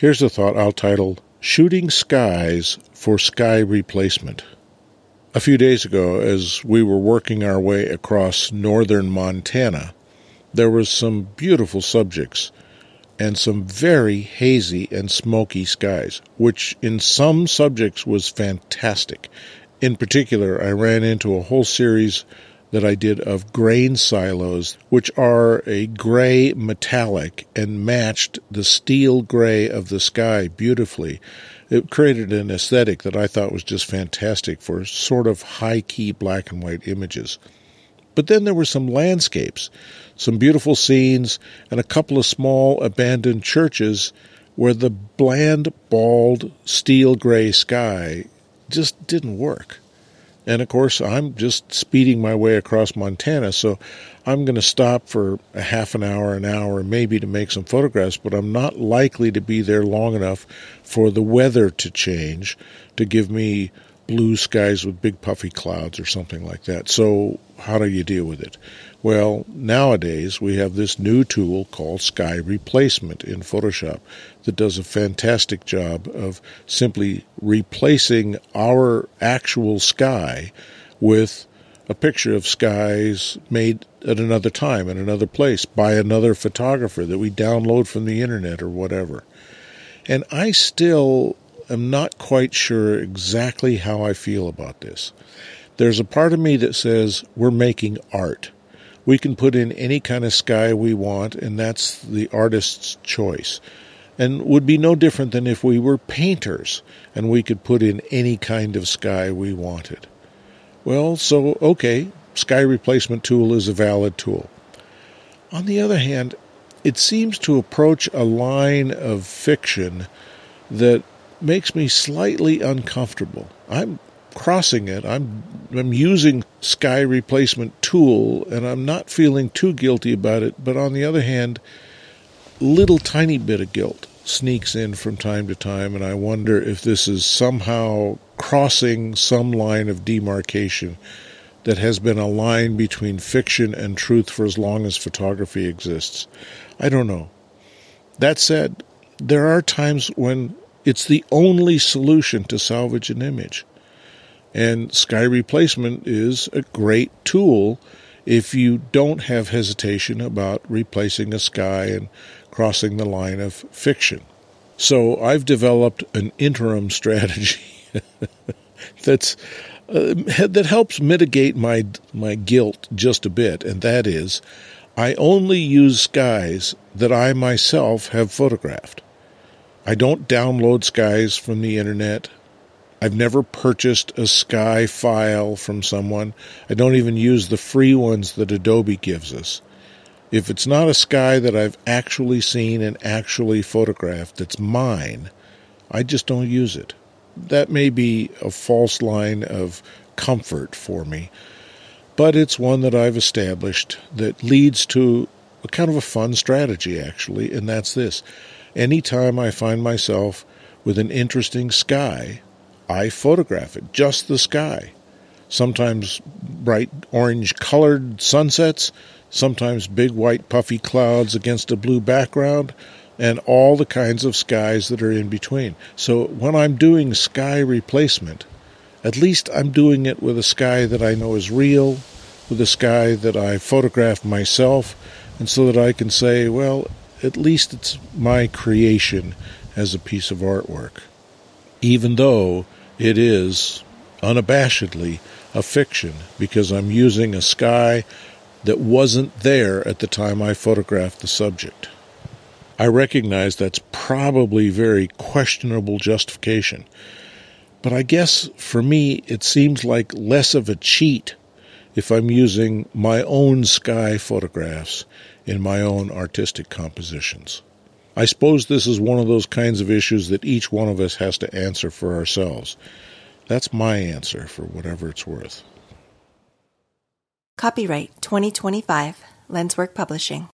Here's a thought I'll title, Shooting Skies for Sky Replacement. A few days ago, as we were working our way across northern Montana, there was some beautiful subjects and some very hazy and smoky skies, which in some subjects was fantastic. In particular, I ran into a whole series that I did of grain silos, which are a gray metallic and matched the steel gray of the sky beautifully. It created an aesthetic that I thought was just fantastic for sort of high-key black and white images. But then there were some landscapes, some beautiful scenes, and a couple of small abandoned churches where the bland, bald, steel gray sky just didn't work. And, of course, I'm just speeding my way across Montana, so I'm going to stop for a half an hour, maybe to make some photographs, but I'm not likely to be there long enough for the weather to change to give me blue skies with big puffy clouds or something like that. So how do you deal with it? Well, nowadays we have this new tool called Sky Replacement in Photoshop that does a fantastic job of simply replacing our actual sky with a picture of skies made at another time, in another place, by another photographer that we download from the internet or whatever. And I still am not quite sure exactly how I feel about this. There's a part of me that says we're making art. We can put in any kind of sky we want, and that's the artist's choice. And would be no different than if we were painters and we could put in any kind of sky we wanted. Well, so, okay, Sky Replacement tool is a valid tool. On the other hand, it seems to approach a line of fiction that makes me slightly uncomfortable. I'm crossing it. I'm using Sky Replacement tool, and I'm not feeling too guilty about it. But on the other hand, little tiny bit of guilt sneaks in from time to time, and I wonder if this is somehow crossing some line of demarcation that has been a line between fiction and truth for as long as photography exists. I don't know. That said, there are times when it's the only solution to salvage an image. And Sky Replacement is a great tool if you don't have hesitation about replacing a sky and crossing the line of fiction. So I've developed an interim strategy that helps mitigate my guilt just a bit, and that is I only use skies that I myself have photographed. I don't download skies from the internet. I've never purchased a sky file from someone. I don't even use the free ones that Adobe gives us. If it's not a sky that I've actually seen and actually photographed that's mine, I just don't use it. That may be a false line of comfort for me, but it's one that I've established that leads to a kind of a fun strategy, actually, and that's this. Anytime I find myself with an interesting sky, I photograph it, just the sky. Sometimes bright orange-colored sunsets, sometimes big white puffy clouds against a blue background, and all the kinds of skies that are in between. So when I'm doing Sky Replacement, at least I'm doing it with a sky that I know is real, with a sky that I photographed myself, and so that I can say, well, at least it's my creation as a piece of artwork, even though it is unabashedly a fiction, because I'm using a sky that wasn't there at the time I photographed the subject. I recognize that's probably very questionable justification, but I guess for me it seems like less of a cheat if I'm using my own sky photographs in my own artistic compositions. I suppose this is one of those kinds of issues that each one of us has to answer for ourselves. That's my answer for whatever it's worth. Copyright 2025, Lenswork Publishing.